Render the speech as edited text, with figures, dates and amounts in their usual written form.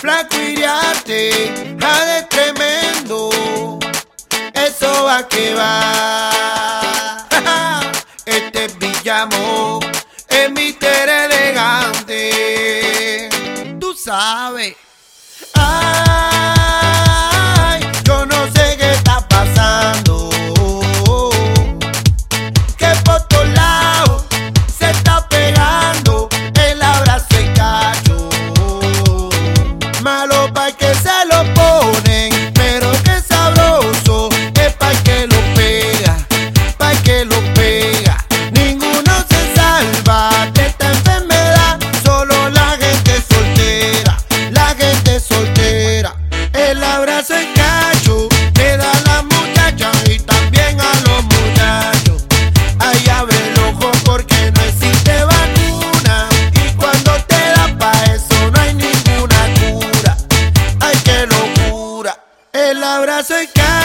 flaco iriarte, jade tremendo, eso va que va. Este es Villamo, es Mister Elegante, tú sabes. Ay, yo no sé qué está pasando, que por todos lados se está pegando el abrazo y cacho. Malo pa' que se lo ponen, pero que sabroso es pa' que lo pega, pa' que lo pega. Ninguno se salva de esta enfermedad, solo la gente soltera, la gente soltera. El abrazo y cacho le da a las muchachas y también a los muchachos. Ay, abre el ojo porque no existe vacuna, y cuando te da pa' eso no hay ninguna cura. Ay, qué locura. El abrazo y cacho.